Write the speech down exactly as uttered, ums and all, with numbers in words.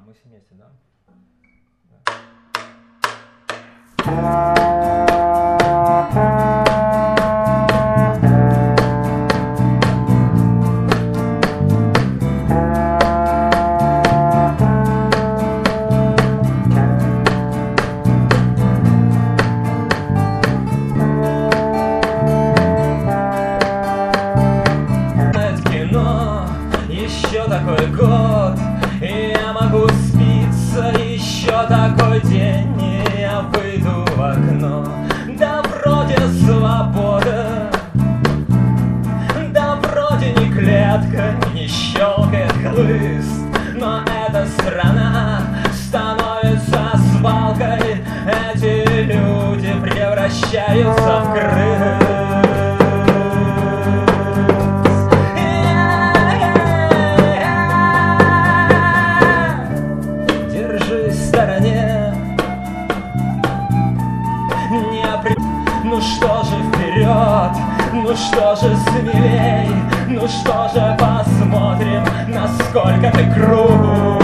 мы все вместе, да? Еще такой год, и я могу спиться. Еще такой день, и я выйду в окно. Да вроде свобода, да вроде не клетка, не щелкает хлыст. Но эта страна становится свалкой. Эти люди превращаются в крыс. Ну что же вперед, ну что же смелей, ну что же посмотрим, насколько ты крут.